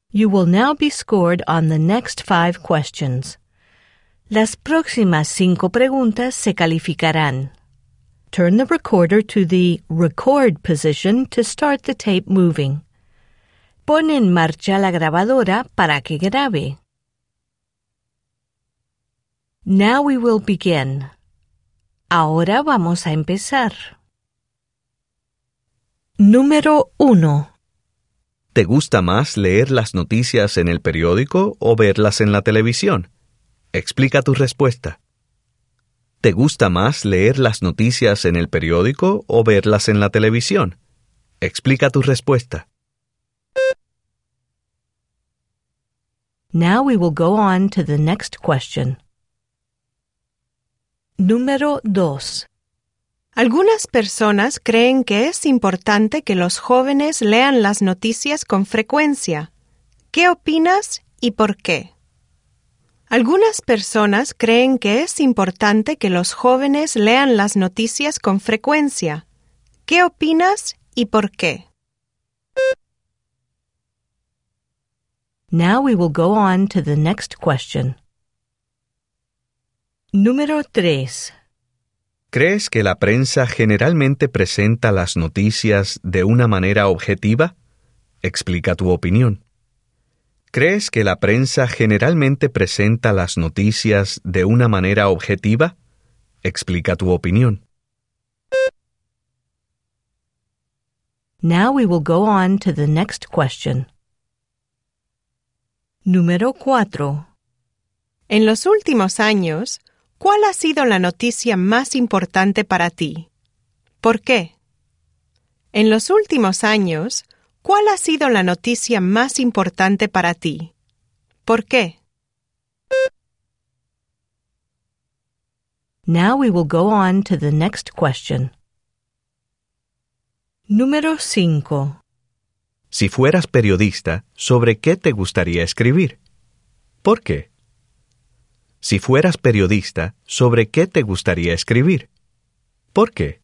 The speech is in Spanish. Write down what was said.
You will now be scored on the next 5 questions. Las próximas 5 preguntas se calificarán. Turn the recorder to the record position to start the tape moving. Pon en marcha la grabadora para que grabe. Now we will begin. Ahora vamos a empezar. Número 1. ¿Te gusta más leer las noticias en el periódico o verlas en la televisión? Explica tu respuesta. ¿Te gusta más leer las noticias en el periódico o verlas en la televisión? Explica tu respuesta. Now we will go on to the next question. Número 2. Algunas personas creen que es importante que los jóvenes lean las noticias con frecuencia. ¿Qué opinas y por qué? Algunas personas creen que es importante que los jóvenes lean las noticias con frecuencia. ¿Qué opinas y por qué? Now we will go on to the next question. Número 3. ¿Crees que la prensa generalmente presenta las noticias de una manera objetiva? Explica tu opinión. ¿Crees que la prensa generalmente presenta las noticias de una manera objetiva? Explica tu opinión. Now we will go on to the next question. Número 4. En los últimos años, ¿cuál ha sido la noticia más importante para ti? ¿Por qué? En los últimos años, ¿cuál ha sido la noticia más importante para ti? ¿Por qué? Now we will go on to the next question. Número 5. Si fueras periodista, ¿sobre qué te gustaría escribir? ¿Por qué? Si fueras periodista, ¿sobre qué te gustaría escribir? ¿Por qué?